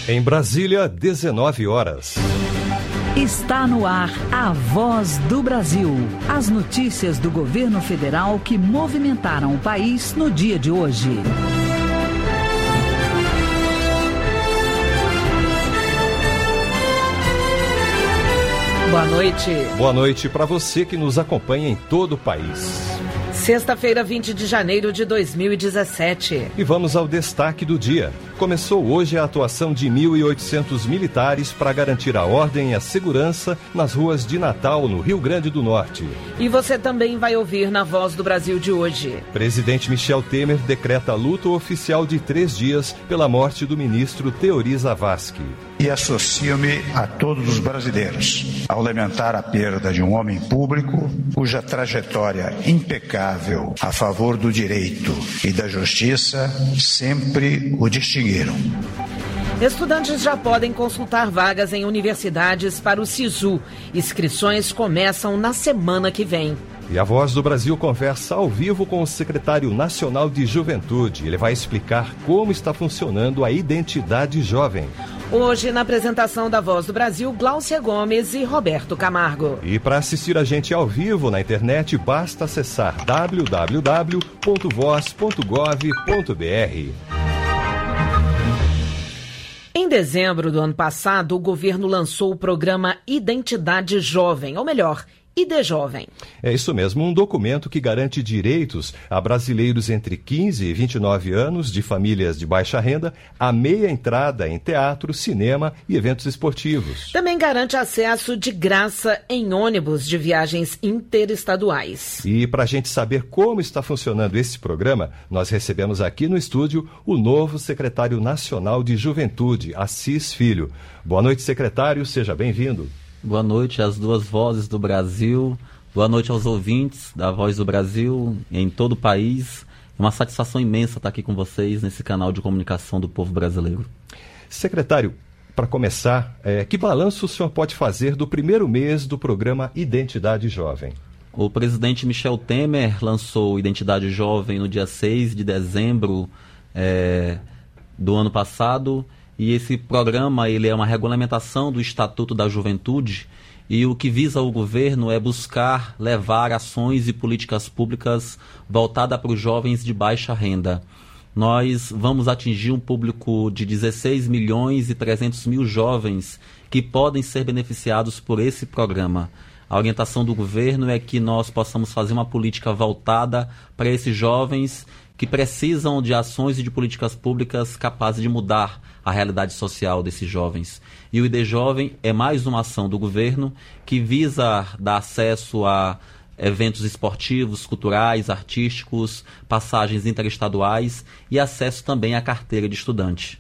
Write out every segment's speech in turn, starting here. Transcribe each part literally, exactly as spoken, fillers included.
Em Brasília, dezenove horas. Está no ar a Voz do Brasil. As notícias do governo federal que movimentaram o país no dia de hoje. Boa noite. Boa noite para você que nos acompanha em todo o país. Sexta-feira, vinte de janeiro de dois mil e dezessete. E vamos ao destaque do dia. Começou hoje a atuação de mil e oitocentos militares para garantir a ordem e a segurança nas ruas de Natal, no Rio Grande do Norte. E você também vai ouvir na Voz do Brasil de hoje. Presidente Michel Temer decreta luto oficial de três dias pela morte do ministro Teori Zavascki. E associo-me a todos os brasileiros ao lamentar a perda de um homem público cuja trajetória impecável a favor do direito e da justiça sempre o distinguiram. Estudantes já podem consultar vagas em universidades para o SISU. Inscrições começam na semana que vem. E a Voz do Brasil conversa ao vivo com o secretário nacional de Juventude. Ele vai explicar como está funcionando a identidade jovem. Hoje, na apresentação da Voz do Brasil, Gláucia Gomes e Roberto Camargo. E para assistir a gente ao vivo na internet, basta acessar w w w ponto voz ponto gov ponto b r. Em dezembro do ano passado, o governo lançou o programa Identidade Jovem, ou melhor, I D Jovem. É isso mesmo, um documento que garante direitos a brasileiros entre quinze e vinte e nove anos, de famílias de baixa renda, a meia entrada em teatro, cinema e eventos esportivos. Também garante acesso de graça em ônibus de viagens interestaduais. E para a gente saber como está funcionando esse programa, nós recebemos aqui no estúdio o novo secretário nacional de Juventude, Assis Filho. Boa noite, secretário, seja bem-vindo. Boa noite às duas vozes do Brasil, boa noite aos ouvintes da Voz do Brasil em todo o país. É uma satisfação imensa estar aqui com vocês nesse canal de comunicação do povo brasileiro. Secretário, para começar, é, que balanço o senhor pode fazer do primeiro mês do programa Identidade Jovem? O presidente Michel Temer lançou Identidade Jovem no dia seis de dezembro é, do ano passado. E esse programa ele é uma regulamentação do Estatuto da Juventude e o que visa o governo é buscar levar ações e políticas públicas voltadas para os jovens de baixa renda. Nós vamos atingir um público de dezesseis milhões e trezentos mil jovens que podem ser beneficiados por esse programa. A orientação do governo é que nós possamos fazer uma política voltada para esses jovens que precisam de ações e de políticas públicas capazes de mudar a realidade social desses jovens. E o I D Jovem é mais uma ação do governo que visa dar acesso a eventos esportivos, culturais, artísticos, passagens interestaduais e acesso também à carteira de estudante.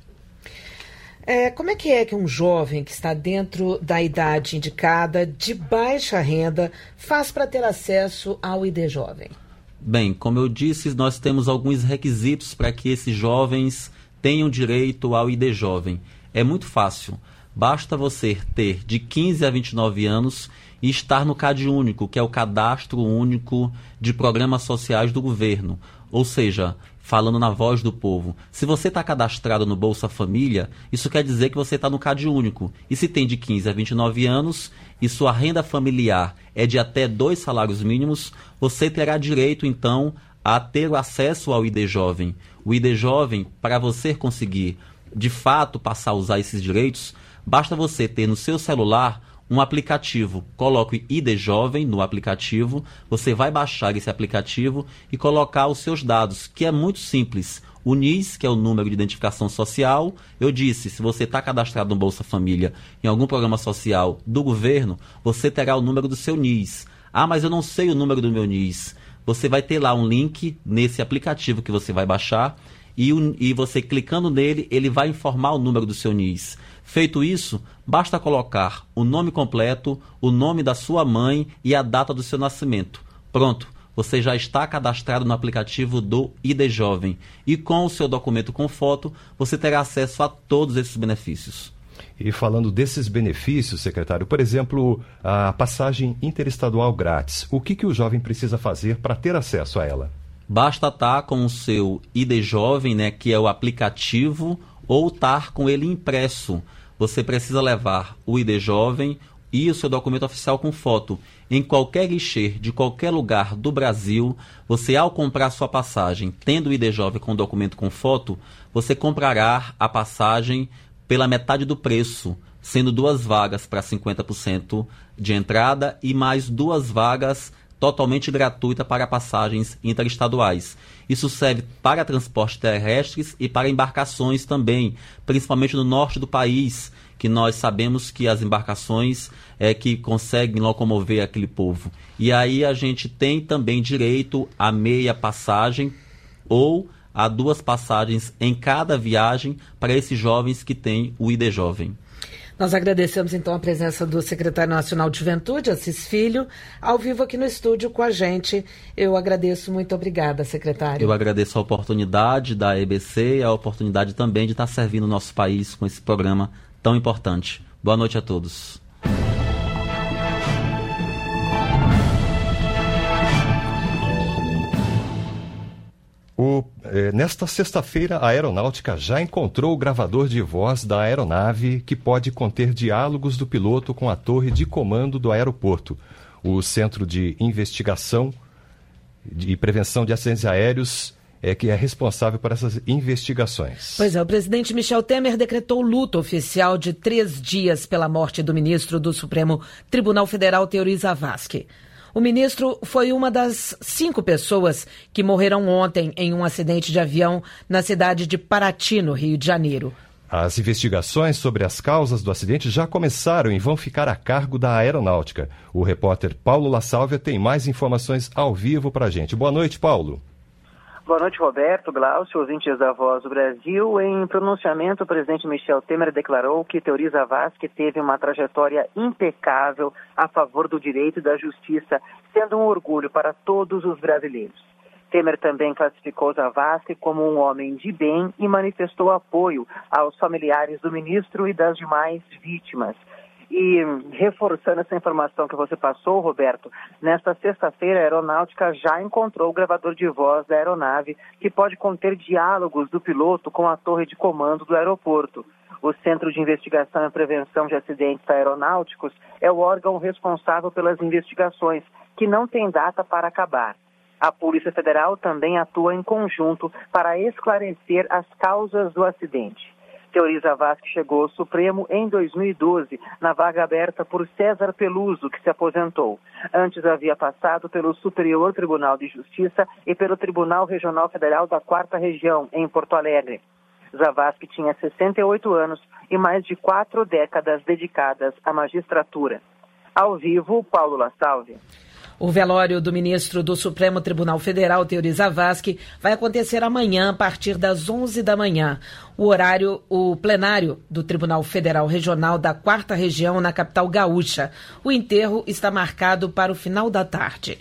É, como é que é que um jovem que está dentro da idade indicada, de baixa renda, faz para ter acesso ao I D Jovem? Bem, como eu disse, nós temos alguns requisitos para que esses jovens tenham direito ao I D Jovem. É muito fácil. Basta você ter de quinze a vinte e nove anos e estar no CadÚnico, que é o Cadastro Único de Programas Sociais do Governo. Ou seja, falando na voz do povo, se você está cadastrado no Bolsa Família, isso quer dizer que você está no CadÚnico. E se tem de quinze a vinte e nove anos e sua renda familiar é de até dois salários mínimos, você terá direito, então, a ter o acesso ao I D Jovem. O I D Jovem, para você conseguir, de fato, passar a usar esses direitos, basta você ter no seu celular um aplicativo. Coloque I D Jovem no aplicativo, você vai baixar esse aplicativo e colocar os seus dados, que é muito simples. O N I S, que é o número de identificação social, eu disse, se você está cadastrado no Bolsa Família em algum programa social do governo, você terá o número do seu N I S. Ah, mas eu não sei o número do meu N I S. Você vai ter lá um link nesse aplicativo que você vai baixar e, o, e você clicando nele, ele vai informar o número do seu N I S. Feito isso, basta colocar o nome completo, o nome da sua mãe e a data do seu nascimento. Pronto, você já está cadastrado no aplicativo do I D Jovem. E com o seu documento com foto, você terá acesso a todos esses benefícios. E falando desses benefícios, secretário, por exemplo, a passagem interestadual grátis, o que, que o jovem precisa fazer para ter acesso a ela? Basta estar com o seu I D Jovem, né, que é o aplicativo, ou estar com ele impresso. Você precisa levar o I D Jovem e o seu documento oficial com foto. Em qualquer guichê de qualquer lugar do Brasil, você, ao comprar sua passagem, tendo o I D Jovem com documento com foto, você comprará a passagem pela metade do preço, sendo duas vagas para cinquenta por cento de entrada e mais duas vagas totalmente gratuitas para passagens interestaduais. Isso serve para transportes terrestres e para embarcações também, principalmente no norte do país, que nós sabemos que as embarcações é que conseguem locomover aquele povo. E aí a gente tem também direito a meia passagem ou a duas passagens em cada viagem para esses jovens que têm o I D Jovem. Nós agradecemos, então, a presença do secretário nacional de Juventude, Assis Filho, ao vivo aqui no estúdio com a gente. Eu agradeço, muito obrigada, secretário. Eu agradeço a oportunidade da E B C e a oportunidade também de estar servindo o nosso país com esse programa tão importante. Boa noite a todos. O, eh, nesta sexta-feira, a Aeronáutica já encontrou o gravador de voz da aeronave que pode conter diálogos do piloto com a torre de comando do aeroporto. O Centro de Investigação e Prevenção de Acidentes Aéreos é que é responsável por essas investigações. Pois é, o presidente Michel Temer decretou luto oficial de três dias pela morte do ministro do Supremo Tribunal Federal, Teori Zavascki. O ministro foi uma das cinco pessoas que morreram ontem em um acidente de avião na cidade de Paraty, no Rio de Janeiro. As investigações sobre as causas do acidente já começaram e vão ficar a cargo da Aeronáutica. O repórter Paulo La Sálvia tem mais informações ao vivo para a gente. Boa noite, Paulo. Boa noite, Roberto, Glaucio, ouvintes da Voz do Brasil. Em pronunciamento, o presidente Michel Temer declarou que Teori Zavascki teve uma trajetória impecável a favor do direito e da justiça, sendo um orgulho para todos os brasileiros. Temer também classificou Zavascki como um homem de bem e manifestou apoio aos familiares do ministro e das demais vítimas. E reforçando essa informação que você passou, Roberto, nesta sexta-feira a Aeronáutica já encontrou o gravador de voz da aeronave que pode conter diálogos do piloto com a torre de comando do aeroporto. O Centro de Investigação e Prevenção de Acidentes Aeronáuticos é o órgão responsável pelas investigações, que não tem data para acabar. A Polícia Federal também atua em conjunto para esclarecer as causas do acidente. Teori Zavascki chegou ao Supremo em dois mil e doze, na vaga aberta por César Peluso, que se aposentou. Antes havia passado pelo Superior Tribunal de Justiça e pelo Tribunal Regional Federal da Quarta Região, em Porto Alegre. Zavascki tinha sessenta e oito anos e mais de quatro décadas dedicadas à magistratura. Ao vivo, Paulo La Sálvia. O velório do ministro do Supremo Tribunal Federal, Teori Zavascki, vai acontecer amanhã a partir das onze da manhã. O horário, o plenário do Tribunal Federal Regional da Quarta Região, na capital gaúcha. O enterro está marcado para o final da tarde.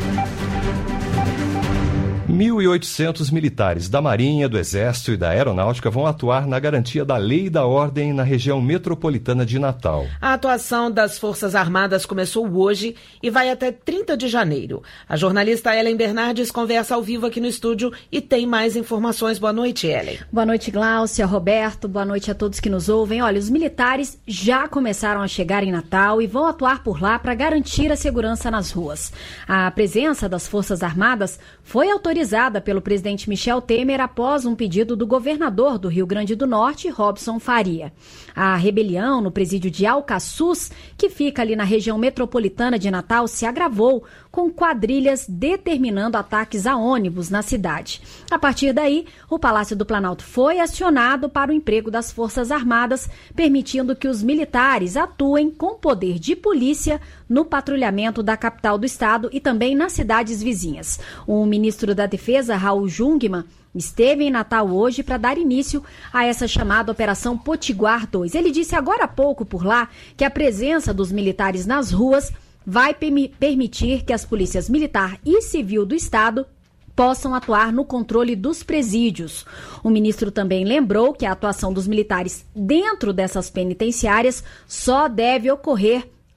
mil e oitocentos militares da Marinha, do Exército e da Aeronáutica vão atuar na garantia da lei e da ordem na região metropolitana de Natal. A atuação das Forças Armadas começou hoje e vai até trinta de janeiro. A jornalista Ellen Bernardes conversa ao vivo aqui no estúdio e tem mais informações. Boa noite, Ellen. Boa noite, Gláucia, Roberto. Boa noite a todos que nos ouvem. Olha, os militares já começaram a chegar em Natal e vão atuar por lá para garantir a segurança nas ruas. A presença das Forças Armadas foi autorizada pelo presidente Michel Temer após um pedido do governador do Rio Grande do Norte, Robson Faria. A rebelião no presídio de Alcaçuz, que fica ali na região metropolitana de Natal, se agravou com quadrilhas determinando ataques a ônibus na cidade. A partir daí, o Palácio do Planalto foi acionado para o emprego das Forças Armadas, permitindo que os militares atuem com poder de polícia no patrulhamento da capital do estado e também nas cidades vizinhas. O ministro da Defesa, Raul Jungmann, esteve em Natal hoje para dar início a essa chamada Operação Potiguar dois. Ele disse agora há pouco por lá que a presença dos militares nas ruas vai permitir que as polícias militar e civil do estado possam atuar no controle dos presídios. O ministro também lembrou que a atuação dos militares dentro dessas penitenciárias só deve ocorrer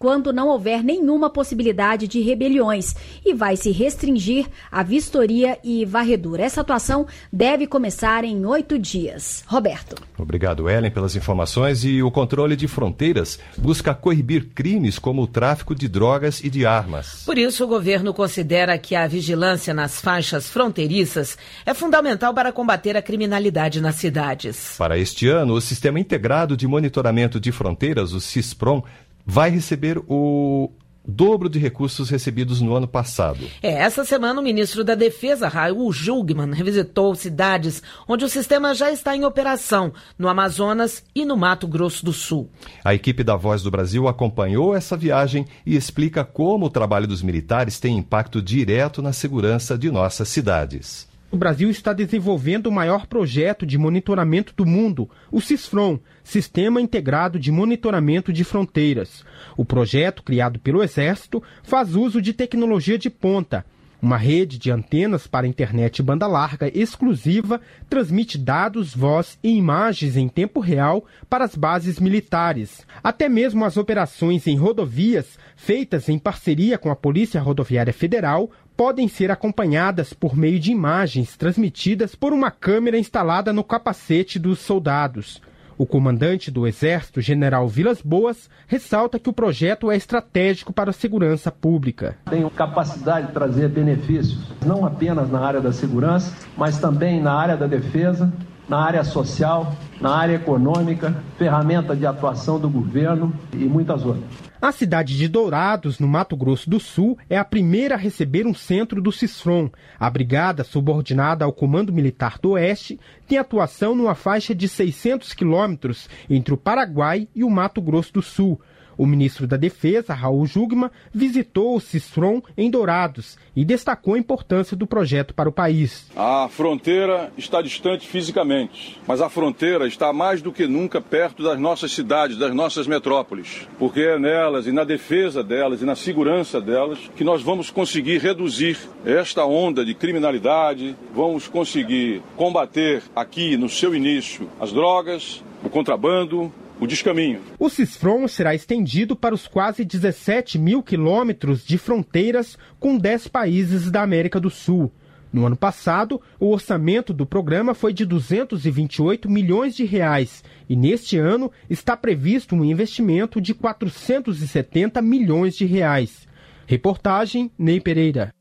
quando não houver nenhuma possibilidade de rebeliões e vai se restringir a vistoria e varredura. Essa atuação deve começar em oito dias. Roberto. Obrigado, Ellen, pelas informações. E o controle de fronteiras busca coibir crimes como o tráfico de drogas e de armas. Por isso, o governo considera que a vigilância nas faixas fronteiriças é fundamental para combater a criminalidade nas cidades. Para este ano, o Sistema Integrado de Monitoramento de Fronteiras, o SISPROM, vai receber o dobro de recursos recebidos no ano passado. É, essa semana o ministro da Defesa, Raul Jungmann, revisitou cidades onde o sistema já está em operação, no Amazonas e no Mato Grosso do Sul. A equipe da Voz do Brasil acompanhou essa viagem e explica como o trabalho dos militares tem impacto direto na segurança de nossas cidades. O Brasil está desenvolvendo o maior projeto de monitoramento do mundo, o SISFRON, Sistema Integrado de Monitoramento de Fronteiras. O projeto, criado pelo Exército, faz uso de tecnologia de ponta. Uma rede de antenas para internet banda larga exclusiva transmite dados, voz e imagens em tempo real para as bases militares. Até mesmo as operações em rodovias, feitas em parceria com a Polícia Rodoviária Federal, podem ser acompanhadas por meio de imagens transmitidas por uma câmera instalada no capacete dos soldados. O comandante do Exército, General Vilas Boas, ressalta que o projeto é estratégico para a segurança pública. Tem capacidade de trazer benefícios, não apenas na área da segurança, mas também na área da defesa, na área social, na área econômica, ferramenta de atuação do governo e muitas outras. A cidade de Dourados, no Mato Grosso do Sul, é a primeira a receber um centro do SISFRON. A brigada, subordinada ao Comando Militar do Oeste, tem atuação numa faixa de seiscentos quilômetros entre o Paraguai e o Mato Grosso do Sul. O ministro da Defesa, Raul Jungmann, visitou o SISFRON em Dourados e destacou a importância do projeto para o país. A fronteira está distante fisicamente, mas a fronteira está mais do que nunca perto das nossas cidades, das nossas metrópoles, porque é nelas e na defesa delas e na segurança delas que nós vamos conseguir reduzir esta onda de criminalidade, vamos conseguir combater aqui no seu início as drogas, o contrabando, o descaminho. O SISFRON será estendido para os quase dezessete mil quilômetros de fronteiras com dez países da América do Sul. No ano passado, o orçamento do programa foi de duzentos e vinte e oito milhões de reais e neste ano está previsto um investimento de quatrocentos e setenta milhões de reais. Reportagem Ney Pereira.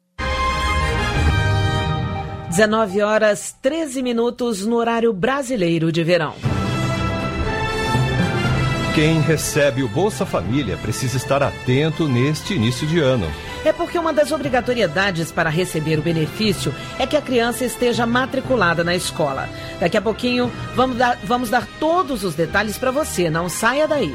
dezenove horas treze minutos no horário brasileiro de verão. Quem recebe o Bolsa Família precisa estar atento neste início de ano. É porque uma das obrigatoriedades para receber o benefício é que a criança esteja matriculada na escola. Daqui a pouquinho vamos dar, vamos dar todos os detalhes para você, não saia daí.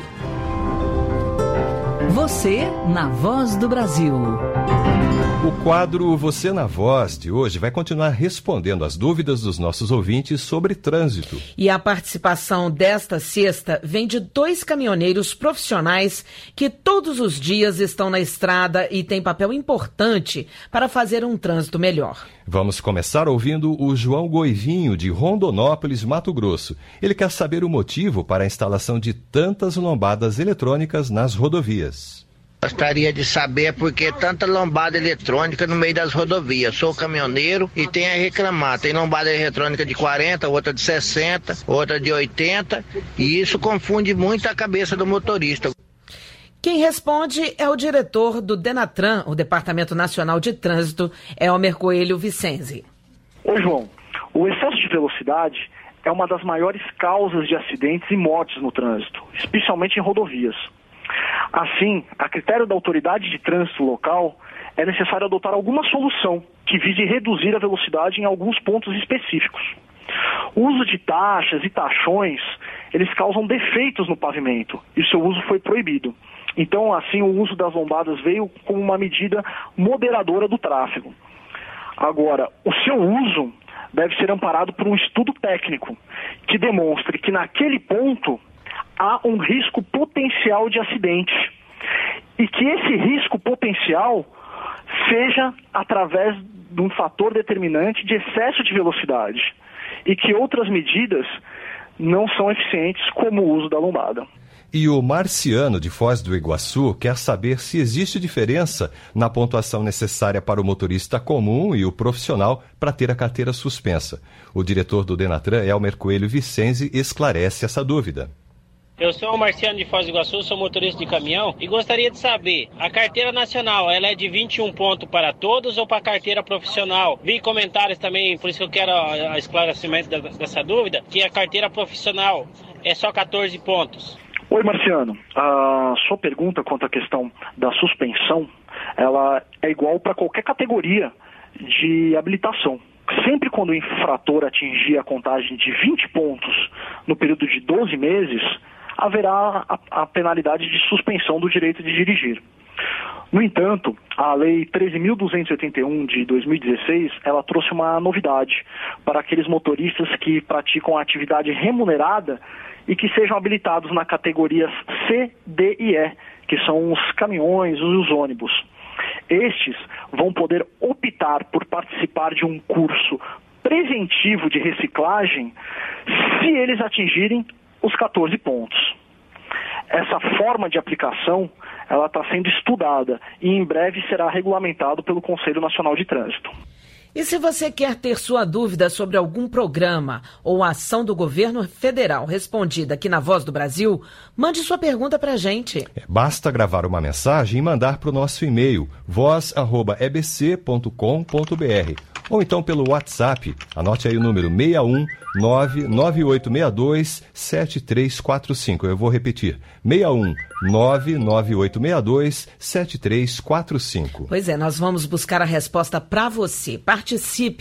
Você na Voz do Brasil. O quadro Você na Voz de hoje vai continuar respondendo às dúvidas dos nossos ouvintes sobre trânsito. E a participação desta sexta vem de dois caminhoneiros profissionais que todos os dias estão na estrada e têm papel importante para fazer um trânsito melhor. Vamos começar ouvindo o João Goivinho, de Rondonópolis, Mato Grosso. Ele quer saber o motivo para a instalação de tantas lombadas eletrônicas nas rodovias. Gostaria de saber por que tanta lombada eletrônica no meio das rodovias. Sou caminhoneiro e tenho a reclamar. Tem lombada eletrônica de quarenta, outra de sessenta, outra de oitenta, e isso confunde muito a cabeça do motorista. Quem responde é o diretor do Denatran, o Departamento Nacional de Trânsito, Elmer Coelho Vicenzi. Ô João, o excesso de velocidade é uma das maiores causas de acidentes e mortes no trânsito, especialmente em rodovias. Assim, a critério da autoridade de trânsito local, é necessário adotar alguma solução que vise reduzir a velocidade em alguns pontos específicos. O uso de taxas e taxões, eles causam defeitos no pavimento e seu uso foi proibido. Então, assim, o uso das lombadas veio como uma medida moderadora do tráfego. Agora, o seu uso deve ser amparado por um estudo técnico que demonstre que naquele ponto há um risco potencial de acidente e que esse risco potencial seja através de um fator determinante de excesso de velocidade e que outras medidas não são eficientes, como o uso da lombada. E o Marciano, de Foz do Iguaçu, quer saber se existe diferença na pontuação necessária para o motorista comum e o profissional para ter a carteira suspensa. O diretor do Denatran, Elmer Coelho Vicenzi, esclarece essa dúvida. Eu sou o Marciano de Foz do Iguaçu, sou motorista de caminhão e gostaria de saber, a carteira nacional, ela é de vinte e um pontos para todos ou para a carteira profissional? Vi comentários também, por isso que eu quero o esclarecimento dessa dúvida, que a carteira profissional é só quatorze pontos. Oi, Marciano. A sua pergunta quanto à questão da suspensão, ela é igual para qualquer categoria de habilitação. Sempre quando o infrator atingir a contagem de vinte pontos no período de doze meses, haverá a, a penalidade de suspensão do direito de dirigir. No entanto, a Lei treze mil duzentos e oitenta e um de dois mil e dezesseis, ela trouxe uma novidade para aqueles motoristas que praticam a atividade remunerada e que sejam habilitados na categorias C, D e E, que são os caminhões e os ônibus. Estes vão poder optar por participar de um curso preventivo de reciclagem se eles atingirem os quatorze pontos. Essa forma de aplicação ela está sendo estudada e em breve será regulamentado pelo Conselho Nacional de Trânsito. E se você quer ter sua dúvida sobre algum programa ou ação do governo federal respondida aqui na Voz do Brasil, mande sua pergunta para a gente. É, basta gravar uma mensagem e mandar para o nosso e-mail voz arroba e b c ponto com ponto b r ou então pelo WhatsApp. Anote aí o número seis um nove nove oito seis dois sete três quatro cinco. Eu vou repetir. seis um nove nove oito seis dois sete três quatro cinco. Pois é, nós vamos buscar a resposta para você. Participe!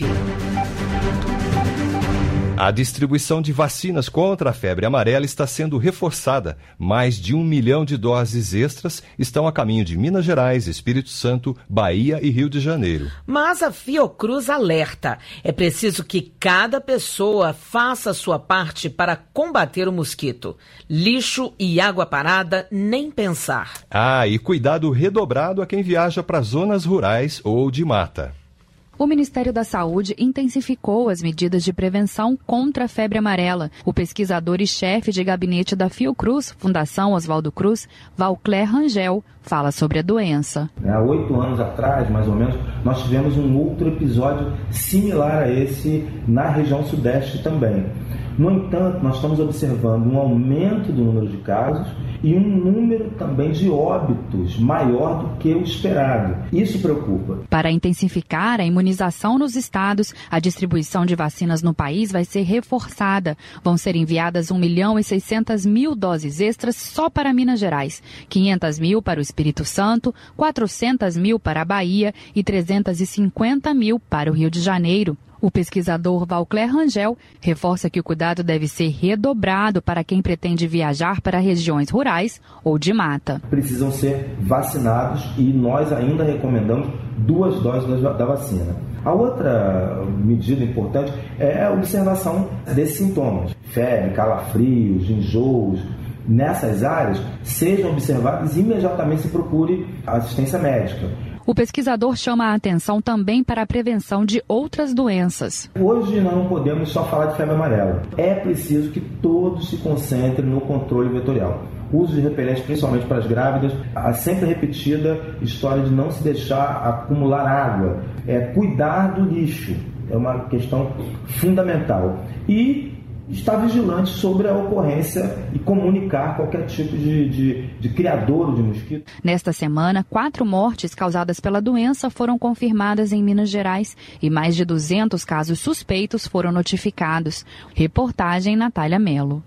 A distribuição de vacinas contra a febre amarela está sendo reforçada. Mais de um milhão de doses extras estão a caminho de Minas Gerais, Espírito Santo, Bahia e Rio de Janeiro. Mas a Fiocruz alerta. É preciso que cada pessoa faça a sua parte para combater o mosquito. Lixo e água parada, nem pensar. Ah, e cuidado redobrado a quem viaja para zonas rurais ou de mata. O Ministério da Saúde intensificou as medidas de prevenção contra a febre amarela. O pesquisador e chefe de gabinete da Fiocruz, Fundação Oswaldo Cruz, Valcler Rangel, fala sobre a doença. Há oito anos atrás, mais ou menos, nós tivemos um outro episódio similar a esse na região sudeste também. No entanto, nós estamos observando um aumento do número de casos e um número também de óbitos maior do que o esperado. Isso preocupa. Para intensificar a imunização nos estados, a distribuição de vacinas no país vai ser reforçada. Vão ser enviadas um milhão e seiscentas mil doses extras só para Minas Gerais, quinhentas mil para o Espírito Santo, quatrocentas mil para a Bahia e trezentas e cinquenta mil para o Rio de Janeiro. O pesquisador Valcler Rangel reforça que o cuidado deve ser redobrado para quem pretende viajar para regiões rurais ou de mata. Precisam ser vacinados e nós ainda recomendamos duas doses da vacina. A outra medida importante é a observação desses sintomas. Febre, calafrios, enjoos. Nessas áreas, sejam observados e imediatamente se procure assistência médica. O pesquisador chama a atenção também para a prevenção de outras doenças. Hoje nós não podemos só falar de febre amarela. É preciso que todos se concentrem no controle vetorial. Uso de repelente, principalmente para as grávidas, a sempre repetida história de não se deixar acumular água. É cuidar do lixo. É uma questão fundamental. E estar vigilante sobre a ocorrência e comunicar qualquer tipo de, de, de criadouro de mosquito. Nesta semana, quatro mortes causadas pela doença foram confirmadas em Minas Gerais e mais de duzentos casos suspeitos foram notificados. Reportagem Natália Mello.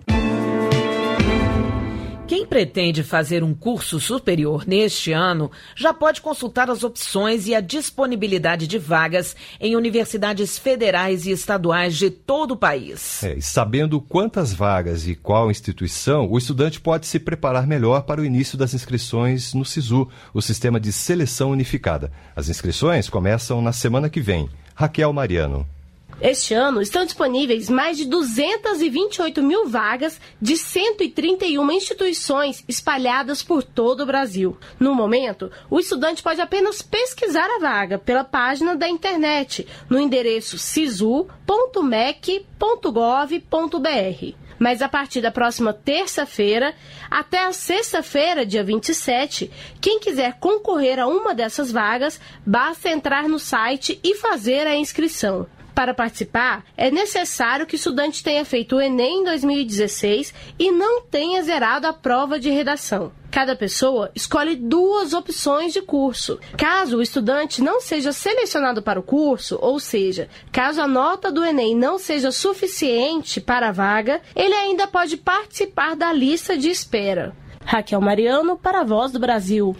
Quem pretende fazer um curso superior neste ano já pode consultar as opções e a disponibilidade de vagas em universidades federais e estaduais de todo o país. É, e sabendo quantas vagas e qual instituição, o estudante pode se preparar melhor para o início das inscrições no SISU, o Sistema de Seleção Unificada. As inscrições começam na semana que vem. Raquel Mariano. Este ano estão disponíveis mais de duzentas e vinte e oito mil vagas de cento e trinta e uma instituições espalhadas por todo o Brasil. No momento, o estudante pode apenas pesquisar a vaga pela página da internet no endereço sisu ponto mec ponto gov ponto br. Mas a partir da próxima terça-feira até a sexta-feira, dia vinte e sete, quem quiser concorrer a uma dessas vagas, basta entrar no site e fazer a inscrição. Para participar, é necessário que o estudante tenha feito o Enem em dois mil e dezesseis e não tenha zerado a prova de redação. Cada pessoa escolhe duas opções de curso. Caso o estudante não seja selecionado para o curso, ou seja, caso a nota do Enem não seja suficiente para a vaga, ele ainda pode participar da lista de espera. Raquel Mariano, para a Voz do Brasil.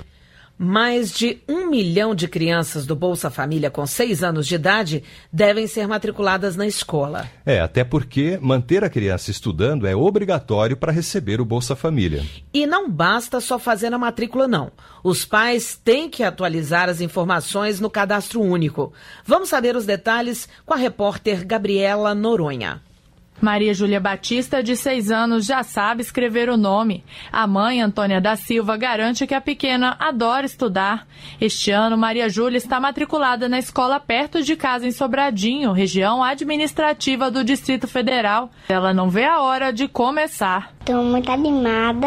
Mais de um milhão de crianças do Bolsa Família com seis anos de idade devem ser matriculadas na escola. É, até porque manter a criança estudando é obrigatório para receber o Bolsa Família. E não basta só fazer a matrícula, não. Os pais têm que atualizar as informações no Cadastro Único. Vamos saber os detalhes com a repórter Gabriela Noronha. Maria Júlia Batista, de seis anos, já sabe escrever o nome. A mãe, Antônia da Silva, garante que a pequena adora estudar. Este ano, Maria Júlia está matriculada na escola perto de casa em Sobradinho, região administrativa do Distrito Federal. Ela não vê a hora de começar. Estou muito animada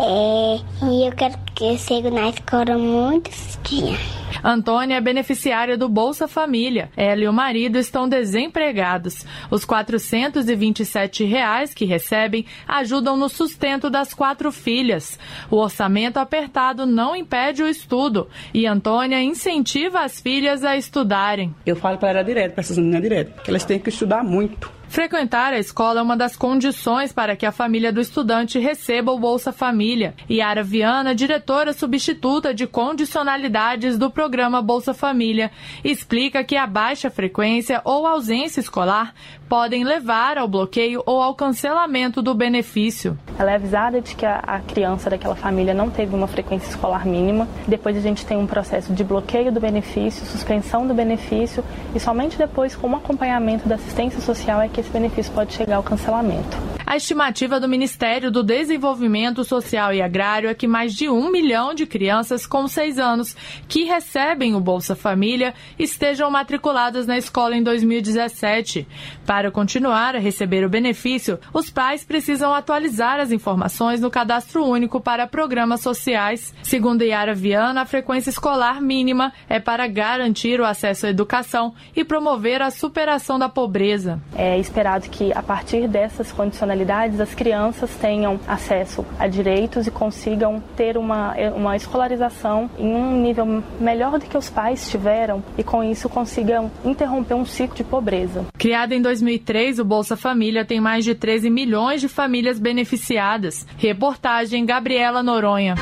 é, e eu quero que eu siga na escola muitos dias. Antônia é beneficiária do Bolsa Família. Ela e o marido estão desempregados. Os quatrocentos e vinte e sete reais que recebem ajudam no sustento das quatro filhas. O orçamento apertado não impede o estudo e Antônia incentiva as filhas a estudarem. Eu falo para ela direto, para essas meninas direto, que elas têm que estudar muito. Frequentar a escola é uma das condições para que a família do estudante receba o Bolsa Família. Yara Viana, diretora substituta de condicionalidades do programa Bolsa Família, explica que a baixa frequência ou ausência escolar podem levar ao bloqueio ou ao cancelamento do benefício. Ela é avisada de que a, a criança daquela família não teve uma frequência escolar mínima. Depois a gente tem um processo de bloqueio do benefício, suspensão do benefício e somente depois, com o acompanhamento da assistência social, é que esse benefício pode chegar ao cancelamento. A estimativa do Ministério do Desenvolvimento Social e Agrário é que mais de um milhão de crianças com seis anos que recebem o Bolsa Família estejam matriculadas na escola em dois mil e dezessete. Para continuar a receber o benefício, os pais precisam atualizar as informações no Cadastro Único para programas sociais. Segundo Yara Viana, a frequência escolar mínima é para garantir o acesso à educação e promover a superação da pobreza. É esperado que, a partir dessas condicionalidades, as crianças tenham acesso a direitos e consigam ter uma, uma escolarização em um nível melhor do que os pais tiveram e, com isso, consigam interromper um ciclo de pobreza. Criado em dois mil e três, o Bolsa Família tem mais de treze milhões de famílias beneficiadas. Reportagem Gabriela Noronha.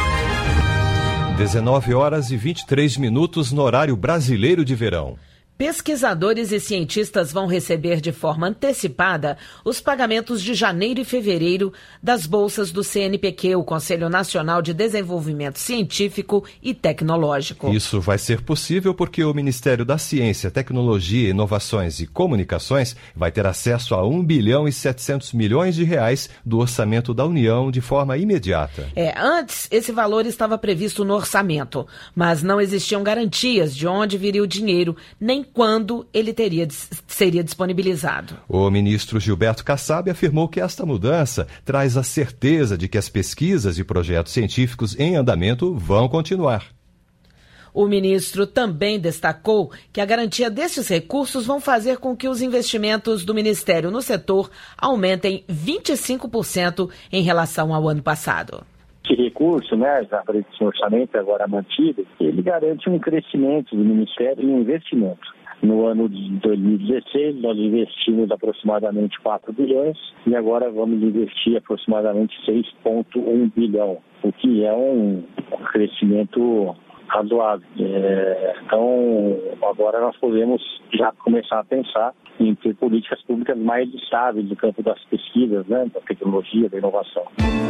dezenove horas e vinte e três minutos no horário brasileiro de verão. Pesquisadores e cientistas vão receber de forma antecipada os pagamentos de janeiro e fevereiro das bolsas do C N Pq, o Conselho Nacional de Desenvolvimento Científico e Tecnológico. Isso vai ser possível porque o Ministério da Ciência, Tecnologia, Inovações e Comunicações vai ter acesso a um bilhão e setecentos milhões de reais do orçamento da União de forma imediata. É, antes, esse valor estava previsto no orçamento, mas não existiam garantias de onde viria o dinheiro, nem quando ele teria, seria disponibilizado. O ministro Gilberto Kassab afirmou que esta mudança traz a certeza de que as pesquisas e projetos científicos em andamento vão continuar. O ministro também destacou que a garantia desses recursos vão fazer com que os investimentos do Ministério no setor aumentem vinte e cinco por cento em relação ao ano passado. Esse recurso, né, já para esse orçamento agora mantido, ele garante um crescimento do Ministério em investimento. No ano de dois mil e dezesseis, nós investimos aproximadamente quatro bilhões e agora vamos investir aproximadamente seis vírgula um bilhão, o que é um crescimento razoável. É, então, agora nós podemos já começar a pensar em ter políticas públicas mais estáveis no campo das pesquisas, né, da tecnologia, da inovação.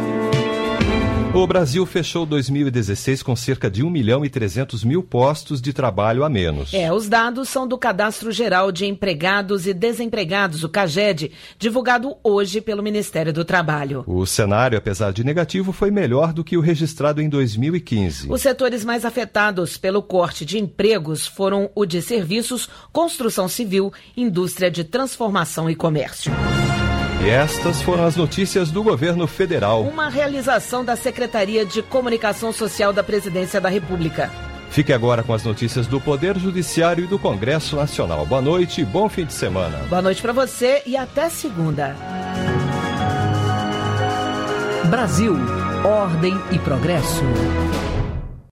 O Brasil fechou dois mil e dezesseis com cerca de um milhão e trezentos mil postos de trabalho a menos. É, os dados são do Cadastro Geral de Empregados e Desempregados, o CAGED, divulgado hoje pelo Ministério do Trabalho. O cenário, apesar de negativo, foi melhor do que o registrado em dois mil e quinze. Os setores mais afetados pelo corte de empregos foram o de serviços, construção civil, indústria de transformação e comércio. E estas foram as notícias do governo federal. Uma realização da Secretaria de Comunicação Social da Presidência da República. Fique agora com as notícias do Poder Judiciário e do Congresso Nacional. Boa noite e bom fim de semana. Boa noite para você e até segunda. Brasil, ordem e progresso.